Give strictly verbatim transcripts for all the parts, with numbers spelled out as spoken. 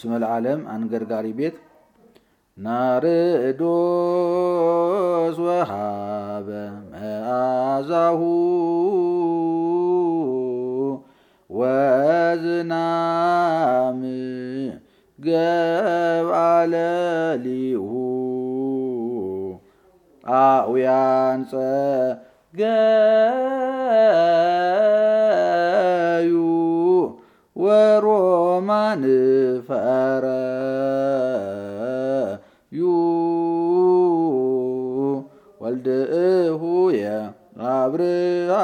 ስመ ለዓለም አንገርጋሪ ቤት ናርዶስ ወሃበ መዓዛሁ ወዝናም ገብአ ሌሊሁ አውያን ጸገዩ ወሮማን ፈረዩ ወልድእሁየ አብርሃ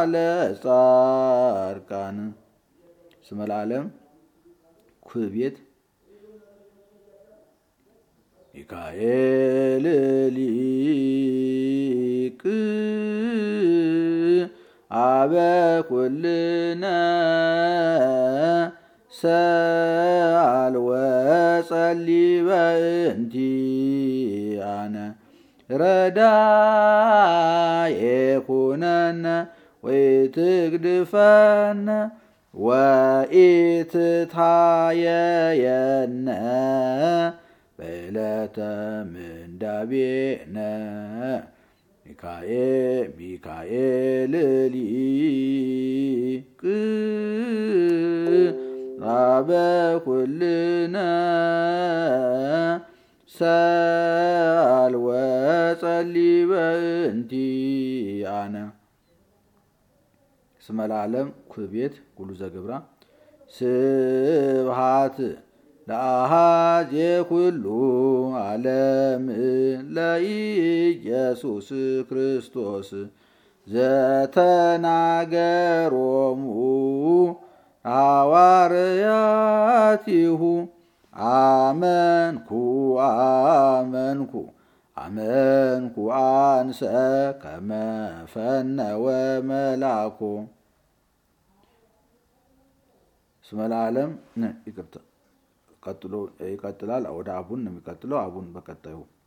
ለጻድቃን ስመ ለዓለም ኩቤት ሚካኤል ሊቅ አበ ኩልነ ሰአል ወጸሊ በእንቲአነ ረዳኤ ኩነነ ወኢትግድፈነ ወኢትታየየነ በዕለተ ምንዳቤነ ሚካኤል ሚካኤል ሊቅ አበ ኩልነ ሰአል ወጸሊ በእንቲአነ ስመ ለዓለም ኩቤት ኩሉ ዘገብራ ስብሐት ለአሃዜ ኩሉ ዓለም ለኢየሱስ ክርስቶስ ዘተናገሮሙ ሐዋርያቲሁ አመንኩ አመንኩ አመንኩ አንሰ ከመ ፈነወ መልአኩ ስመ ለዓለም ይቅርታ ቀጥሎ ይቀጥላል። ወደ አቡን ነው የሚቀጥለው። አቡን በቀጣዩ